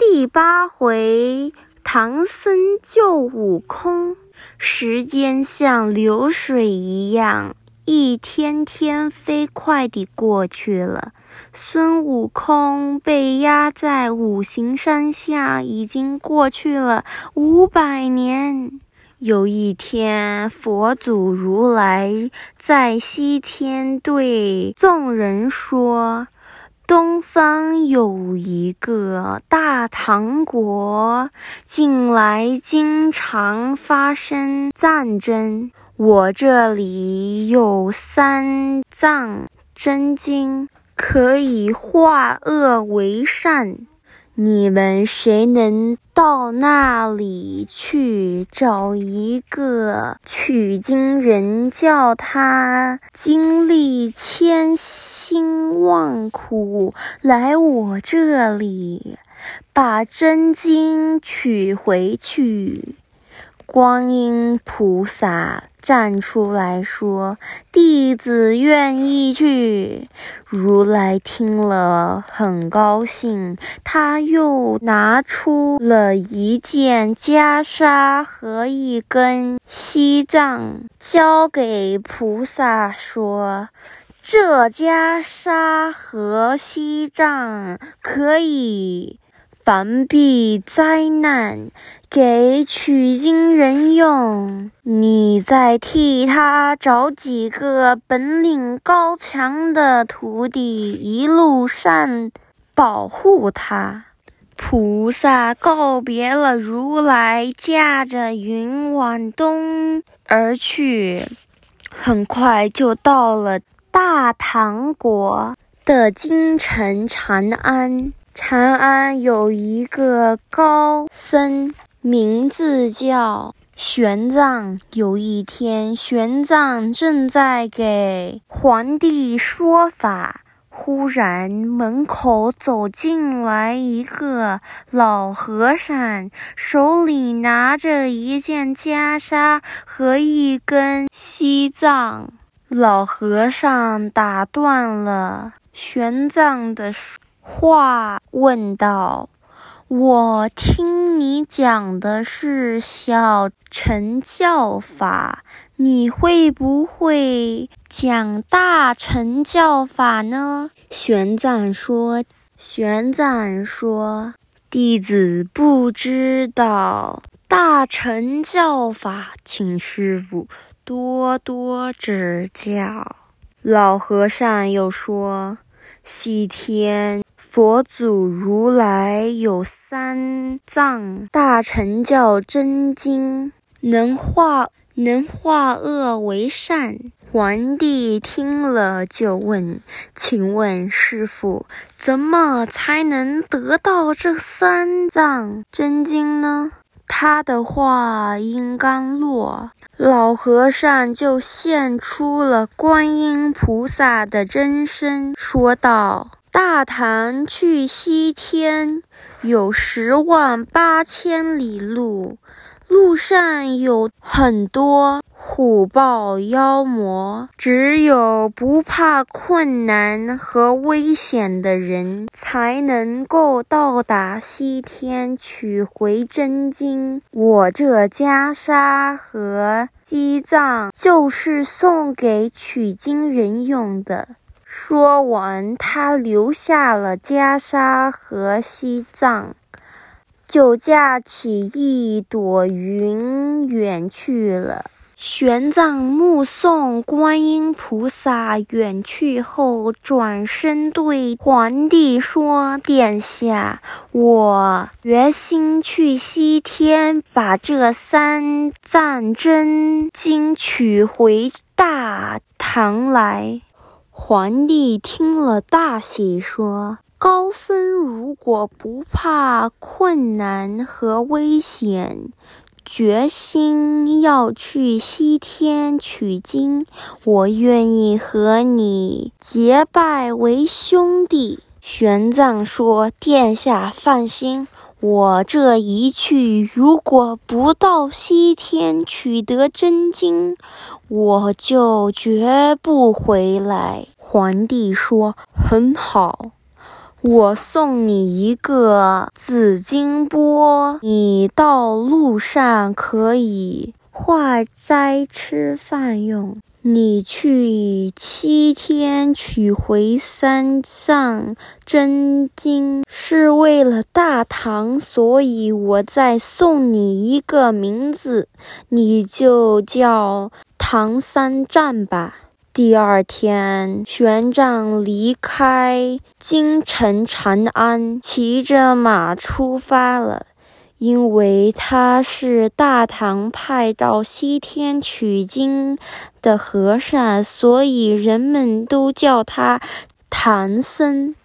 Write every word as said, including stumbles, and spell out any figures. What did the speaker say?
第八回，唐僧救悟空。时间像流水一样，一天天飞快地过去了。孙悟空被压在五行山下，已经过去了五百年。有一天，佛祖如来在西天对众人说，东方有一个大唐国，近来经常发生战争。我这里有三藏真经，可以化恶为善。你们谁能到那里去找一个取经人，叫他经历千辛万苦来我这里，把真经取回去。观音菩萨站出来说，弟子愿意去。如来听了很高兴，他又拿出了一件袈裟和一根锡杖，交给菩萨说，这袈裟和锡杖可以防避灾难，给取经人用，你再替他找几个本领高强的徒弟，一路上保护他。菩萨告别了如来，驾着云往东而去，很快就到了大唐国的京城长安。长安有一个高僧，名字叫玄奘。有一天，玄奘正在给皇帝说法，忽然门口走进来一个老和尚，手里拿着一件袈裟和一根锡杖。老和尚打断了玄奘的话，问道，我听你讲的是小乘教法，你会不会讲大乘教法呢？玄奘说玄奘说弟子不知道大乘教法，请师父多多指教。老和尚又说，西天佛祖如来有三藏大乘教真经，能化能化恶为善。皇帝听了就问，请问师父，怎么才能得到这三藏真经呢？他的话音刚落，老和尚就现出了观音菩萨的真身，说道，大唐去西天有十万八千里路，路上有很多虎豹妖魔，只有不怕困难和危险的人才能够到达西天取回真经。我这袈裟和锡杖就是送给取经人用的。说完，他留下了袈裟和锡杖，就驾起一朵云远去了。玄奘目送观音菩萨远去后，转身对皇帝说，殿下，我决心去西天，把这三藏真经取回大唐来。皇帝听了大喜，说，高僧如果不怕困难和危险，决心要去西天取经，我愿意和你结拜为兄弟。玄奘说，殿下放心，我这一去，如果不到西天取得真经，我就绝不回来。皇帝说，很好。 我送你一个紫金钵，你到路上可以化斋吃饭用。你去七天取回山上真经，是为了大唐，所以我再送你一个名字，你就叫唐三藏吧。第二天，玄奘离开京城长安，骑着马出发了。因为他是大唐派到西天取经的和尚，所以人们都叫他唐僧。